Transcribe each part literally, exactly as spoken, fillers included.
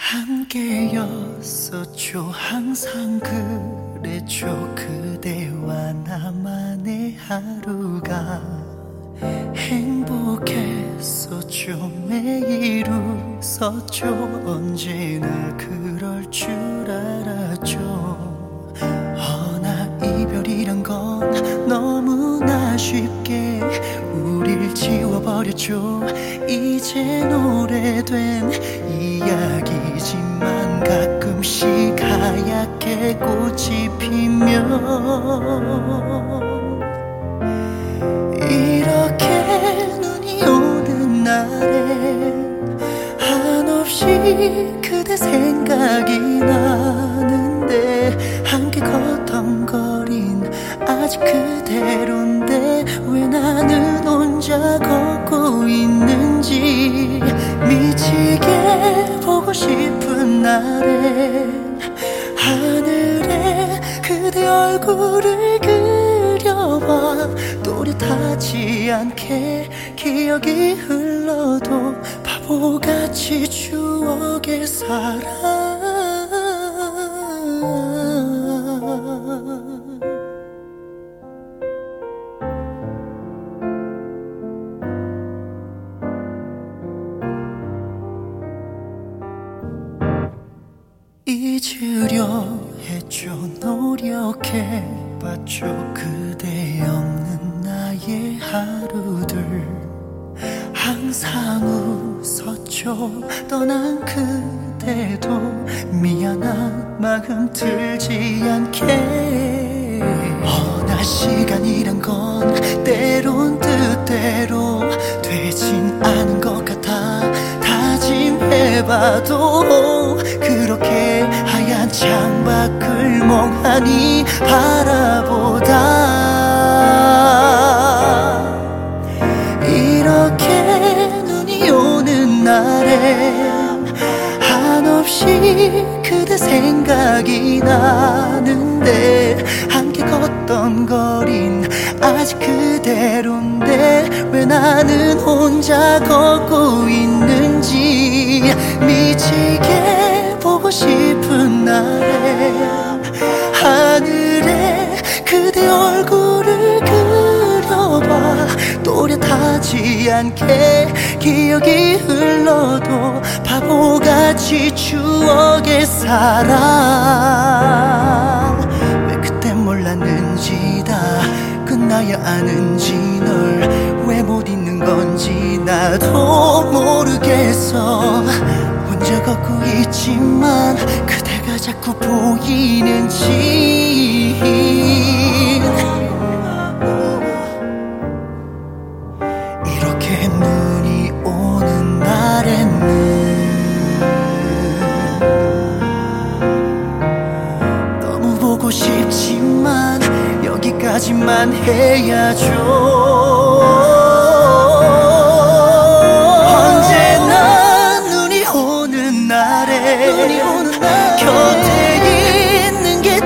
함께였었죠. 항상 그랬죠. 그대와 나만의 하루가 행복했었죠. 매일 웃었죠. 언제나 그럴 줄 알았죠. 허나 이별이란 건 너무나 쉽게 우릴 지워버렸죠. 이젠 오래된 이야기지만 가끔씩 하얗게 꽃이 피면 이렇게 눈이 오는 날에 한없이 그대 생각이 나는데 함께 걷던 거린 아직 그대로인데 왜 나는 혼자 걷고 있는지 미치게 보고 싶은 날엔 하늘에 그대 얼굴을 그려봐. 또렷하지 않게 기억이 흘러도 바보같이 추억에 살아. 잊으려 했죠. 노력해봤죠. 그대 없는 나의 하루들 항상 웃었죠. 떠난 그대도 미안한 마음 들지 않게. 허나 시간이란 건 때론 뜻대로 되진 않은 것 같아. 다짐해봐도 그렇게 하얀 창밖을 멍하니 바라보다 이렇게 눈이 오는 날엔 한없이 그대 생각이 나는데 함께 걷던 거린 아직 그대로인데 왜 나는 혼자 걷고 있는지 미치게 보고 싶은 날에 하늘에 그대 얼굴을 그려봐. 또렷하지 않게 기억이 흘러도 바보같이 추억에 살아. 왜 그때 몰랐는지 다 끝나야 아는지 널 왜 못 잊는 건지 나도 모르겠어. 혼자 걷고 있지만 그대가 자꾸 보이는지 이렇게 눈이 오는 날에는 너무 보고 싶지만 여기까지만 해야죠. 언제나 눈이 오는 날에 눈이 오는 날 곁에 있는 게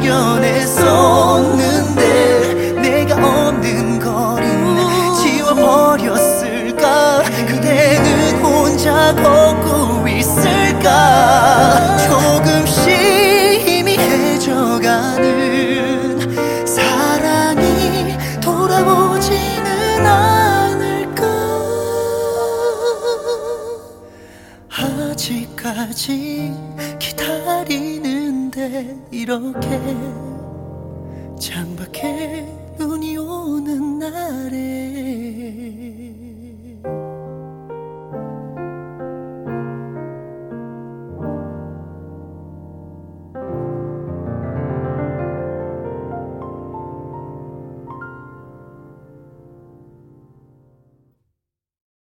당연했었는데 내가 없는 거린 지워버렸을까. 그대는 혼자 걷고 있을까. 조금씩 희미해져가는 사랑이 돌아오지는 않을까. 아직까지 기다리는데 이렇게 창밖에 눈이 오는 날에